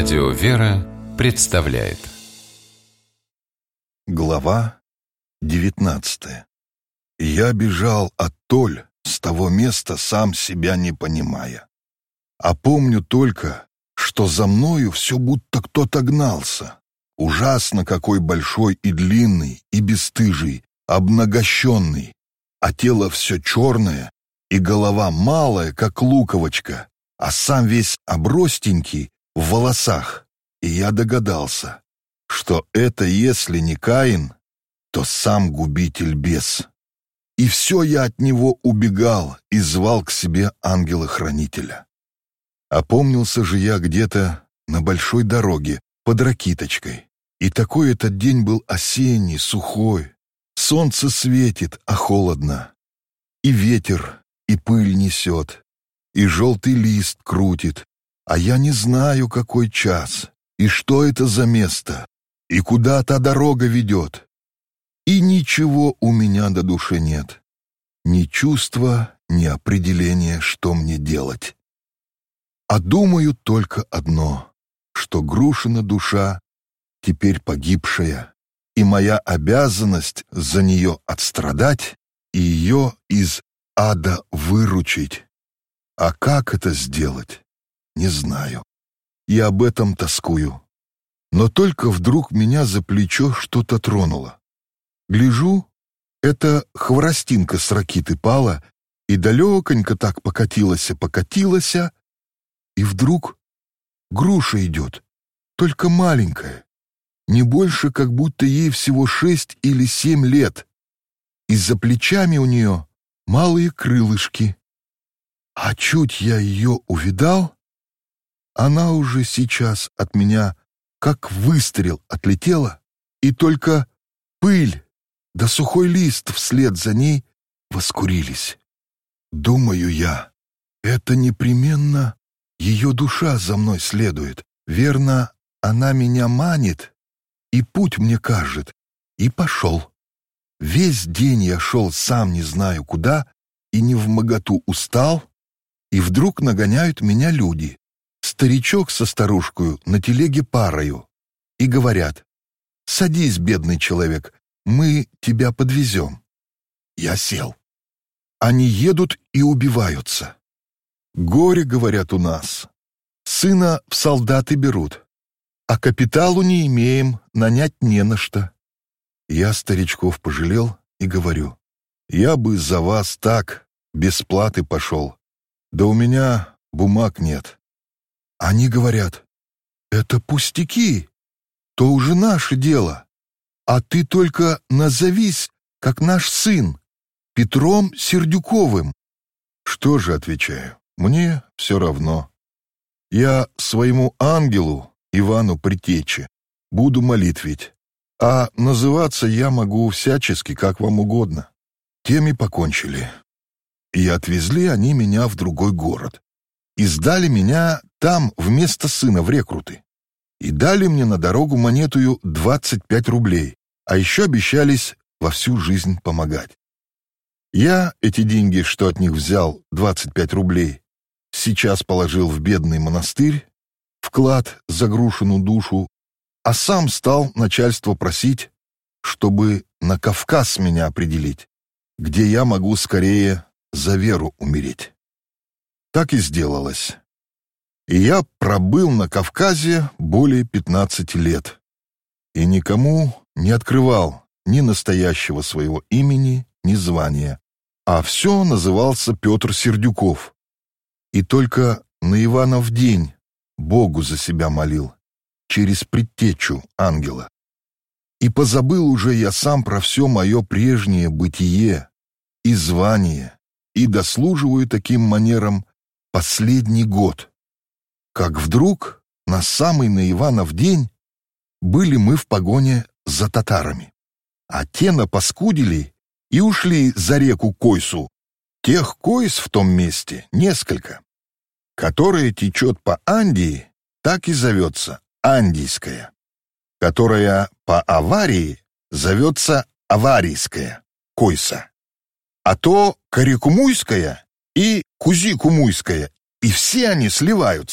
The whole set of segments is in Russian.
Радио «Вера» представляет. Глава 19. Я бежал от Толь с того места, сам себя не понимая. А помню только, что за мною все будто кто-то гнался. Ужасно какой большой и длинный, и бесстыжий, обнагощенный, а тело все черное, и голова малая, как луковочка, а сам весь обростенький в волосах. И я догадался, что это, если не Каин, то сам губитель бес. И все я от него убегал и звал к себе ангела-хранителя. Опомнился же я где-то на большой дороге под Ракиточкой. И такой этот день был осенний, сухой. Солнце светит, а холодно. И ветер, и пыль несет, и желтый лист крутит. А я не знаю, какой час, и что это за место, и куда та дорога ведет. И ничего у меня до души нет. Ни чувства, ни определения, что мне делать. А думаю только одно, что Грушина душа теперь погибшая, и моя обязанность за нее отстрадать и ее из ада выручить. А как это сделать, не знаю. И об этом тоскую. Но только вдруг меня за плечо что-то тронуло. Гляжу, эта хворостинка с ракиты пала, и далеконько так покатилась, и вдруг груша идет, только маленькая, не больше, как будто ей всего 6 или 7 лет, и за плечами у нее малые крылышки. А чуть я ее увидал, она уже сейчас от меня как выстрел отлетела, и только пыль да сухой лист вслед за ней воскурились. Думаю я, это непременно ее душа за мной следует. Верно, она меня манит и путь мне кажет, и пошел. Весь день я шел сам не знаю куда, и невмоготу устал, и вдруг нагоняют меня люди, старичок со старушкою на телеге парою, и говорят: «Садись, бедный человек, мы тебя подвезем». Я сел. Они едут и убиваются. Горе, говорят, у нас. Сына в солдаты берут, а капиталу не имеем, нанять не на что. Я старичков пожалел и говорю: я бы за вас так, без платы пошел, да у меня бумаг нет. Они говорят: это пустяки, то уже наше дело, а ты только назовись, как наш сын, Петром Сердюковым. Что же, отвечаю, мне все равно. Я своему ангелу, Ивану Предтече, буду молитвить, а называться я могу всячески, как вам угодно. Тем и покончили. И отвезли они меня в другой город. И сдали меня там вместо сына в рекруты. И дали мне на дорогу монетую 25 рублей, а еще обещались во всю жизнь помогать. Я эти деньги, что от них взял, 25 рублей, сейчас положил в бедный монастырь, вклад за Грушину душу, а сам стал начальство просить, чтобы на Кавказ меня определить, где я могу скорее за веру умереть. Так и сделалось. И я пробыл на Кавказе более 15 лет. И никому не открывал ни настоящего своего имени, ни звания, а все назывался Петр Сердюков. И только на Иванов день Богу за себя молил, через предтечу ангела. И позабыл уже я сам про все мое прежнее бытие и звание, и дослуживаю таким манером последний год. Как вдруг на самый на Иванов день были мы в погоне за татарами, а те напаскудили и ушли за реку Койсу. Тех Койс в том месте несколько, которая течет по Андии, так и зовется Андийская, которая по аварии зовется Аварийская, Койса, а то Карикумуйская и Кузикумуйская, и все они сливаются.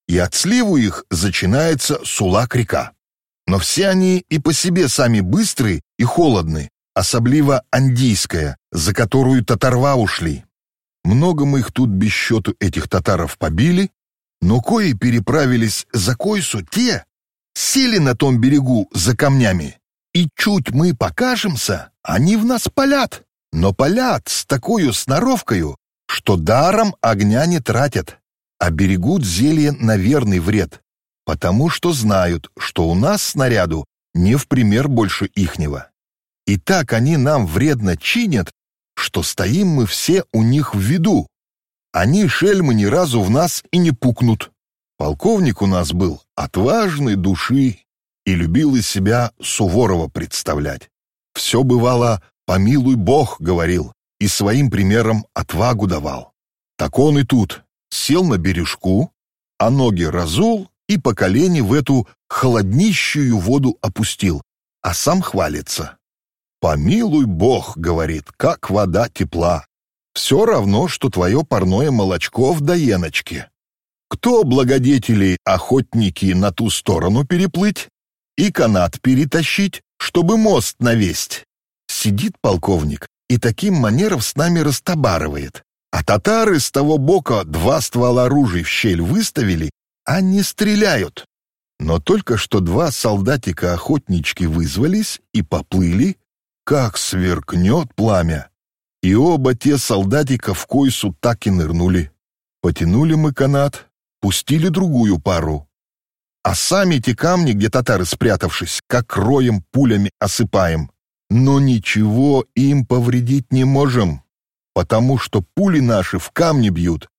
и от сливу их начинается Сулак-река. Но все они и по себе сами быстрые и холодны, особливо Андийская, за которую татарва ушли. Много мы их тут без счету этих татаров побили, но кои переправились за Койсу, те сели на том берегу за камнями, и чуть мы покажемся, они в нас палят, но палят с такою сноровкою, что даром огня не тратят, а берегут зелье на верный вред, потому что знают, что у нас снаряду не в пример больше ихнего. И так они нам вредно чинят, что стоим мы все у них в виду. Они, шельмы, ни разу в нас и не пукнут. Полковник у нас был отважной души и любил из себя Суворова представлять. Все бывало «помилуй Бог», говорил, и своим примером отвагу давал. Так он и тут сел на бережку, а ноги разул и по колени в эту холоднищую воду опустил, а сам хвалится. «Помилуй Бог», — говорит, — «как вода тепла. Все равно, что твое парное молочко в доеночке. Кто благодетели охотники на ту сторону переплыть и канат перетащить, чтобы мост навесть?» Сидит полковник и таким манером с нами растобарывает. А татары с того бока 2 ствола ружей в щель выставили, а не стреляют. Но только что 2 солдатика-охотнички вызвались и поплыли, как сверкнет пламя. И оба те солдатика в Койсу так и нырнули. Потянули мы канат, пустили другую пару. А сами те камни, где татары спрятавшись, как роем пулями осыпаем. Но ничего им повредить не можем, потому что пули наши в камни бьют.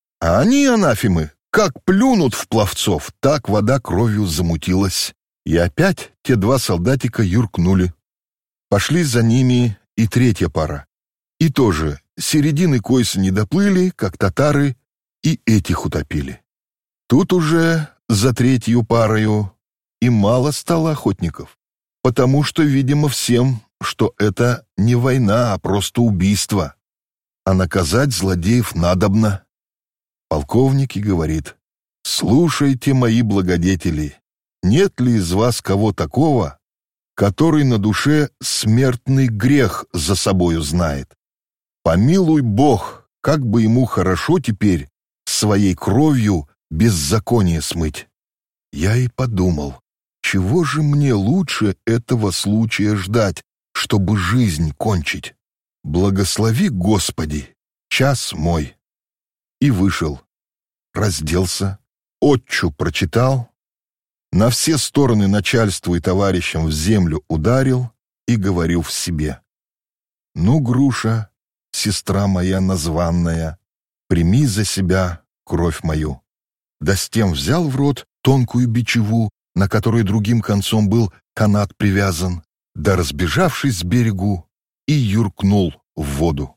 А они, анафемы, как плюнут в пловцов, так вода кровью замутилась. И опять те 2 солдатика юркнули. Пошли за ними и 3-я пара. И тоже середины Койса не доплыли, как татары, и этих утопили. Тут уже за 3-ю парою и мало стало охотников, потому что, видимо, всем, что это не война, а просто убийство, а наказать злодеев надобно. Полковник и говорит: «Слушайте, мои благодетели, нет ли из вас кого такого, который на душе смертный грех за собою знает? Помилуй Бог, как бы ему хорошо теперь своей кровью беззаконие смыть». Я и подумал, чего же мне лучше этого случая ждать, чтобы жизнь кончить? Благослови, Господи, час мой. И вышел, разделся, отчу прочитал, на все стороны начальству и товарищам в землю ударил и говорю в себе: «Ну, Груша, сестра моя названная, прими за себя кровь мою». Да с тем взял в рот тонкую бичеву, на которой другим концом был канат привязан, да, разбежавшись с берегу, и юркнул в воду.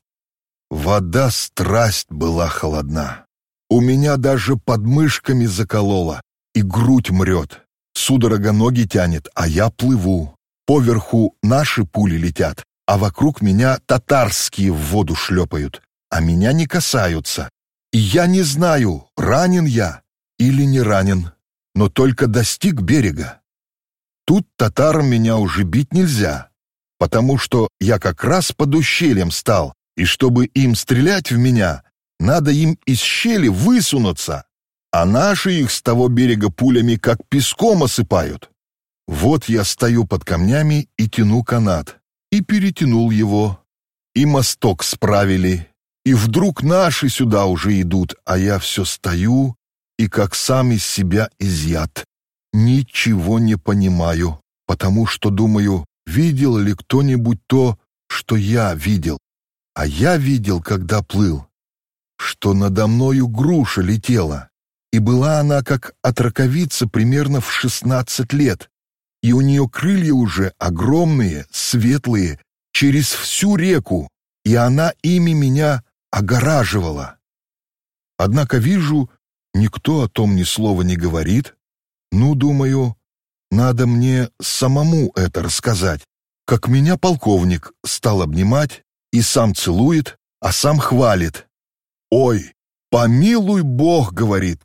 Вода страсть была холодна. У меня даже под мышками заколола, и грудь мрет. Судорога ноги тянет, а я плыву. Поверху наши пули летят, а вокруг меня татарские в воду шлепают, а меня не касаются. И я не знаю, ранен я или не ранен, но только достиг берега. Тут татарам меня уже бить нельзя, потому что я как раз под ущельем стал, и чтобы им стрелять в меня, надо им из щели высунуться, а наши их с того берега пулями как песком осыпают. Вот я стою под камнями и тяну канат, и перетянул его, и мосток справили, и вдруг наши сюда уже идут, а я все стою и как сам из себя изъят. Ничего не понимаю, потому что думаю, видел ли кто-нибудь то, что я видел. А я видел, когда плыл, что надо мною груша летела, и была она как от раковицы примерно в 16 лет, и у нее крылья уже огромные, светлые, через всю реку, и она ими меня огораживала. Однако вижу, никто о том ни слова не говорит. Ну, думаю, надо мне самому это рассказать, как меня полковник стал обнимать и сам целует, а сам хвалит. «Ой, помилуй Бог, — говорит, — как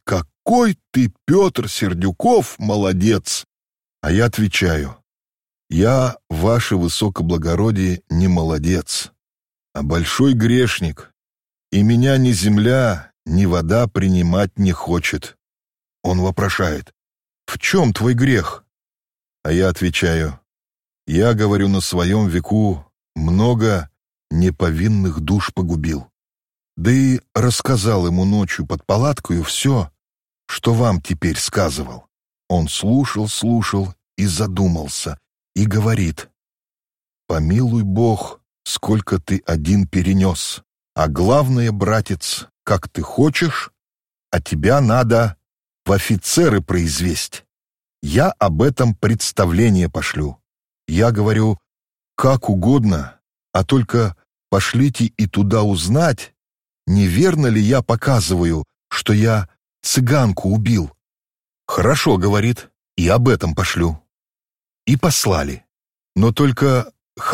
какой ты, Петр Сердюков, молодец!» А я отвечаю: «Я, ваше высокоблагородие, не молодец, а большой грешник, и меня ни земля, ни вода принимать не хочет». Он вопрошает: «В чем твой грех?» А я отвечаю: «Я, говорю, на своем веку много неповинных душ погубил». Да и рассказал ему ночью под палаткою все, что вам теперь сказывал. Он слушал и задумался, и говорит: «Помилуй Бог, сколько ты один перенес, а главное, братец, как ты хочешь, а тебя надо в офицеры произвесть. Я об этом представление пошлю». Я говорю: «Как угодно, а только пошлите и туда узнать, неверно ли я показываю, что я цыганку убил». «Хорошо, — говорит, — и об этом пошлю». И послали. Но только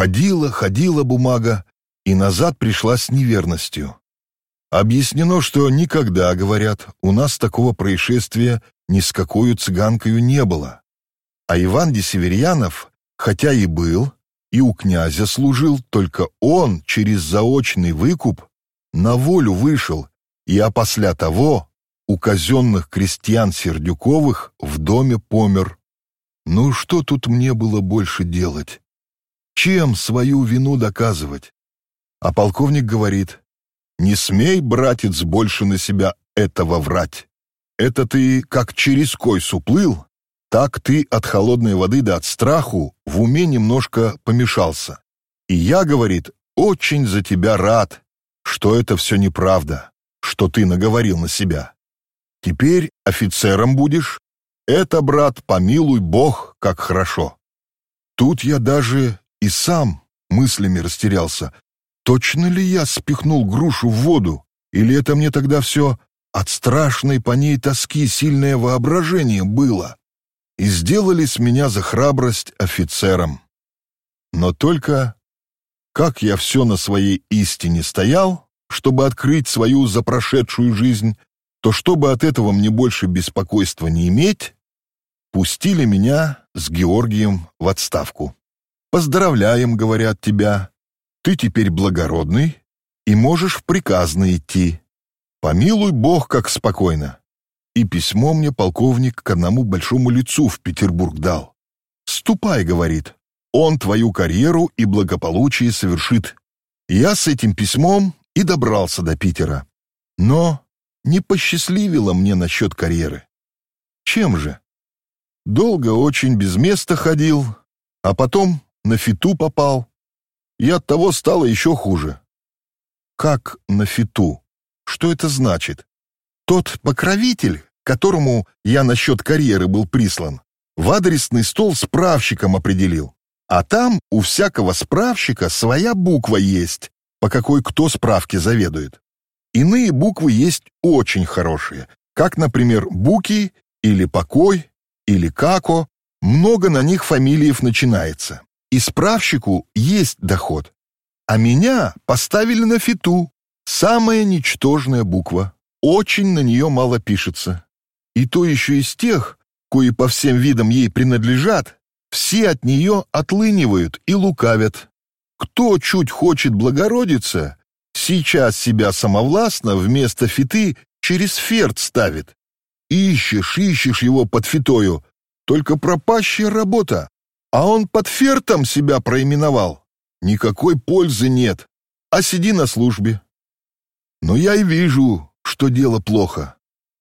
ходила бумага, и назад пришла с неверностью. Объяснено, что никогда, говорят, у нас такого происшествия ни с какой цыганкою не было. А Иван Десеверьянов, хотя и был, и у князя служил, только он через заочный выкуп на волю вышел, и опосля того у казенных крестьян Сердюковых в доме помер. Ну что тут мне было больше делать? Чем свою вину доказывать? А полковник говорит: «Не смей, братец, больше на себя этого врать. Это ты как через койс уплыл, так ты от холодной воды да от страху в уме немножко помешался. И я, — говорит, — очень за тебя рад, что это все неправда, что ты наговорил на себя. Теперь офицером будешь. Это, брат, помилуй Бог, как хорошо». Тут я даже и сам мыслями растерялся. Точно ли я спихнул грушу в воду, или это мне тогда все от страшной по ней тоски сильное воображение было? И сделали с меня за храбрость офицером. Но только как я все на своей истине стоял, чтобы открыть свою запрошедшую жизнь, то чтобы от этого мне больше беспокойства не иметь, пустили меня с Георгием в отставку. «Поздравляем, — говорят, — тебя. Ты теперь благородный и можешь в приказные идти. Помилуй Бог, как спокойно». И письмо мне полковник к одному большому лицу в Петербург дал. «Ступай, — говорит, — он твою карьеру и благополучие совершит». Я с этим письмом и добрался до Питера. Но не посчастливило мне насчет карьеры. Чем же? Долго очень без места ходил, а потом на фиту попал, и оттого стало еще хуже. Как на фиту? Что это значит? Тот покровитель, которому я насчет карьеры был прислан, в адресный стол справщиком определил. А там у всякого справщика своя буква есть, по какой кто справки заведует. Иные буквы есть очень хорошие, как, например, Буки или Покой или Како. Много на них фамилиев начинается. И справщику есть доход. А меня поставили на фиту. Самая ничтожная буква. Очень на нее мало пишется. И то еще из тех, кои по всем видам ей принадлежат, все от нее отлынивают и лукавят. Кто чуть хочет благородиться, сейчас себя самовластно вместо фиты через ферт ставит. Ищешь его под фитою, только пропащая работа. А он под фертом себя проименовал. Никакой пользы нет, а сиди на службе. Но я и вижу, что дело плохо.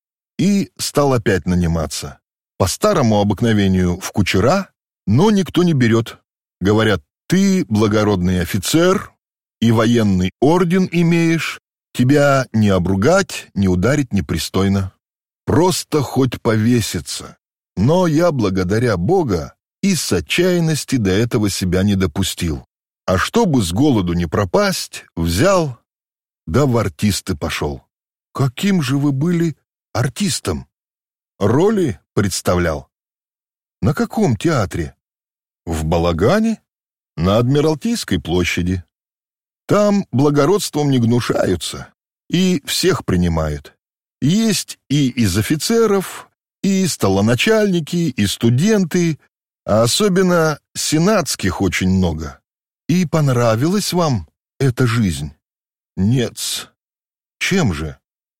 И стал опять наниматься. По старому обыкновению в кучера, но никто не берет. Говорят: ты благородный офицер и военный орден имеешь, тебя не обругать, не ударить непристойно. Просто хоть повеситься. Но я, благодаря Бога, и с отчаянности до этого себя не допустил. А чтобы с голоду не пропасть, взял, да в артисты пошел. Каким же вы были артистом? Роли представлял. На каком театре? В Балагане? На Адмиралтейской площади. Там благородством не гнушаются и всех принимают. Есть и из офицеров, и столоначальники, и студенты, а особенно сенатских очень много. И понравилась вам эта жизнь? Нет-с. Чем же?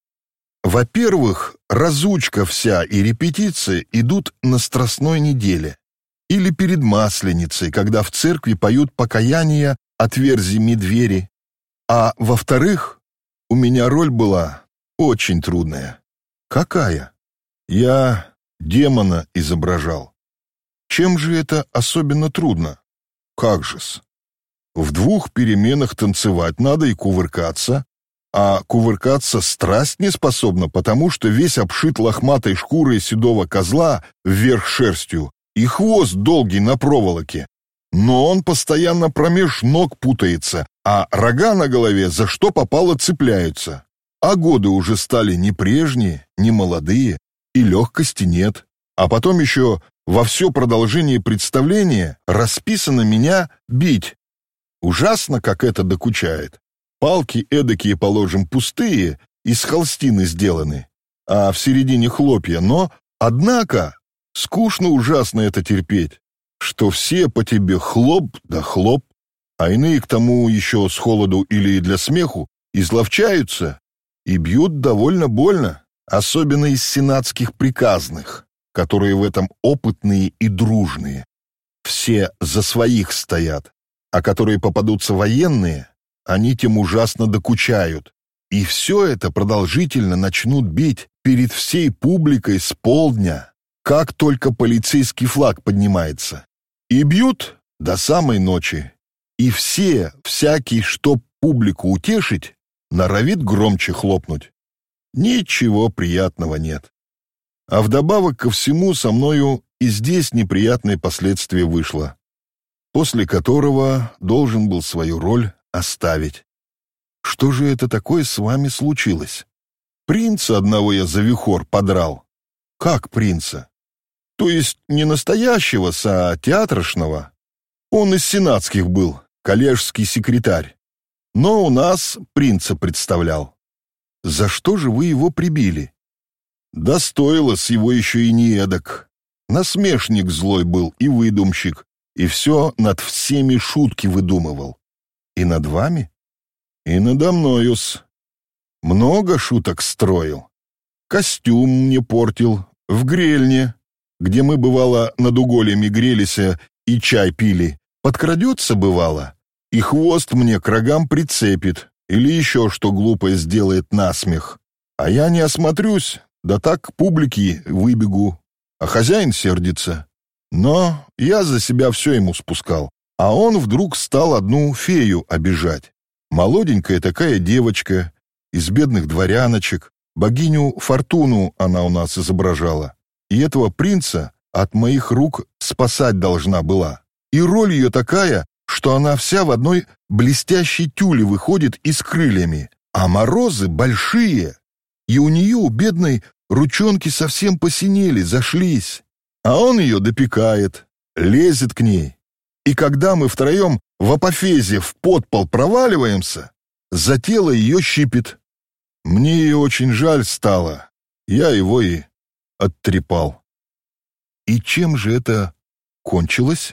Во-первых, разучка вся и репетиции идут на Страстной неделе или перед Масленицей, когда в церкви поют покаяние «Отверзи двери». А во-вторых, у меня роль была очень трудная. Какая? Я демона изображал. Чем же это особенно трудно? Как же-с? В 2 переменах танцевать надо и кувыркаться, а кувыркаться страсть не способна, потому что весь обшит лохматой шкурой седого козла вверх шерстью и хвост долгий на проволоке. Но он постоянно промеж ног путается, а рога на голове за что попало цепляются. А годы уже стали не прежние, не молодые, и легкости нет. А потом еще во все продолжение представления расписано меня бить. Ужасно, как это докучает. Палки эдакие, положим, пустые, из холстины сделаны, а в середине хлопья, но, однако, скучно ужасно это терпеть, что все по тебе хлоп да хлоп, а иные к тому еще с холоду или для смеху изловчаются и бьют довольно больно, особенно из сенатских приказных, которые в этом опытные и дружные. Все за своих стоят, а которые попадутся военные, они тем ужасно докучают. И все это продолжительно начнут бить перед всей публикой с полдня, как только полицейский флаг поднимается. И бьют до самой ночи. И всякий, чтоб публику утешить, норовит громче хлопнуть. Ничего приятного нет. А вдобавок ко всему со мною и здесь неприятное последствие вышло, после которого должен был свою роль оставить. Что же это такое с вами случилось? Принца одного я за вихор подрал. Как принца? То есть не настоящего, а театрошного. Он из сенатских был, коллежский секретарь. Но у нас принца представлял. За что же вы его прибили? Да стоило-с его еще и не эдак. Насмешник злой был и выдумщик, и все над всеми шутки выдумывал. И над вами? И надо мною-с. Много шуток строил. Костюм мне портил в грельне, где мы, бывало, над угольями грелись и чай пили. Подкрадется, бывало, и хвост мне к рогам прицепит или еще что глупое сделает насмех. А я не осмотрюсь, да так к публике выбегу, а хозяин сердится. Но я за себя все ему спускал. А он вдруг стал одну фею обижать. Молоденькая такая девочка, из бедных дворяночек, богиню Фортуну она у нас изображала. И этого принца от моих рук спасать должна была. И роль ее такая, что она вся в одной блестящей тюле выходит и с крыльями, а морозы большие, и у нее, у бедной, ручонки совсем посинели, зашлись. А он ее допекает, лезет к ней. И когда мы втроем в апофезе в подпол проваливаемся, за тело ее щипет. Мне ее очень жаль стало, я его и оттрепал. И чем же это кончилось?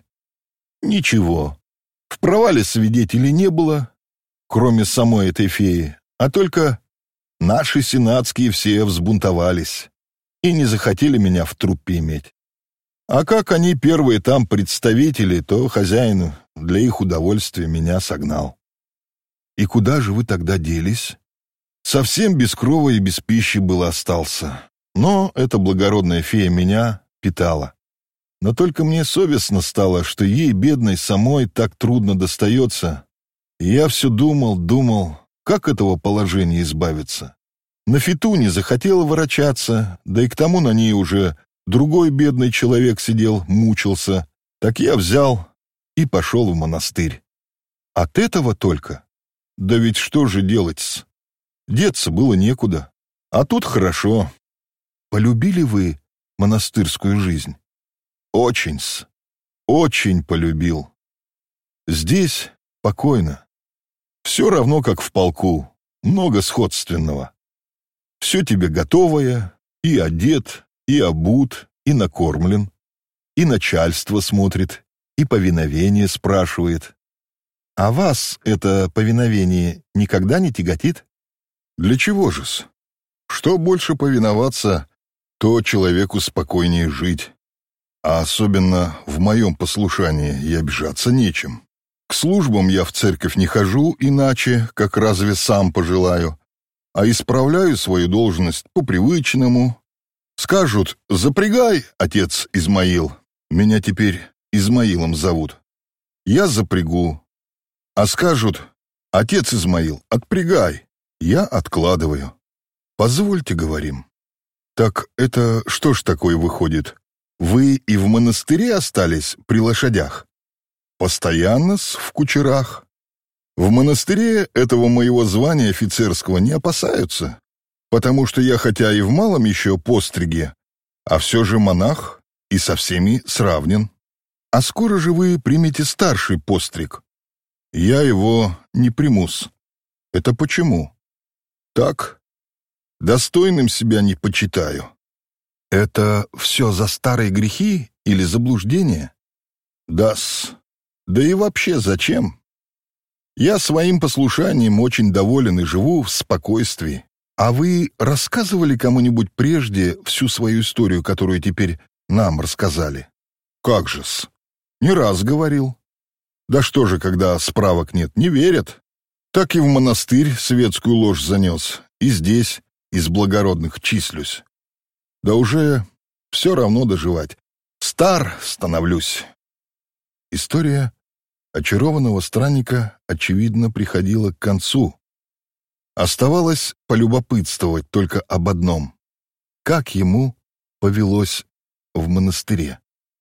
Ничего. В провале свидетелей не было, кроме самой этой феи, а только наши сенатские все взбунтовались и не захотели меня в труппе иметь. А как они первые там представители, то хозяин для их удовольствия меня согнал. И куда же вы тогда делись? Совсем без крова и без пищи был остался. Но эта благородная фея меня питала. Но только мне совестно стало, что ей, бедной, самой так трудно достается. И я все думал, как этого положения избавиться. На фиту не захотела ворочаться, да и к тому на ней уже другой бедный человек сидел, мучился. Так я взял и пошел в монастырь. От этого только? Да ведь что же делать-с? Деться было некуда. А тут хорошо. Полюбили вы монастырскую жизнь? Очень-с. Очень полюбил. Здесь покойно. Все равно, как в полку. Много сходственного. Все тебе готовое, и одет, и обут, и накормлен, и начальство смотрит, и повиновение спрашивает. А вас это повиновение никогда не тяготит? Для чего же-с? Что больше повиноваться, то человеку спокойнее жить. А особенно в моем послушании и обижаться нечем. К службам я в церковь не хожу иначе, как разве сам пожелаю, а исправляю свою должность по-привычному. Скажут: запрягай, отец Измаил. Меня теперь Измаилом зовут. Я запрягу. А скажут: отец Измаил, отпрягай. Я откладываю. Позвольте, говорим. Так это что ж такое выходит? Вы и в монастыре остались при лошадях? Постоянно-с в кучерах. В монастыре этого моего звания офицерского не опасаются, потому что я хотя и в малом еще постриге, а все же монах и со всеми сравнен. А скоро же вы примете старший постриг? Я его не приму-с. Это почему? Так, достойным себя не почитаю. Это все за старые грехи или заблуждения? Да-с. Да и вообще зачем? Я своим послушанием очень доволен и живу в спокойствии. А вы рассказывали кому-нибудь прежде всю свою историю, которую теперь нам рассказали? Как же-с? Не раз говорил. Да что же, когда справок нет, не верят. Так и в монастырь светскую ложь занес, и здесь из благородных числюсь. Да уже все равно доживать. Стар становлюсь. История очарованного странника, очевидно, приходила к концу. Оставалось полюбопытствовать только об одном: как ему повелось в монастыре.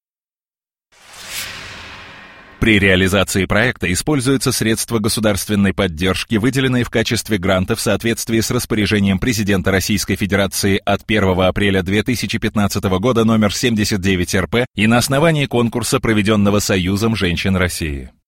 При реализации проекта используются средства государственной поддержки, выделенные в качестве гранта в соответствии с распоряжением президента Российской Федерации от 1 апреля 2015 года номер 79 РП и на основании конкурса, проведенного Союзом женщин России.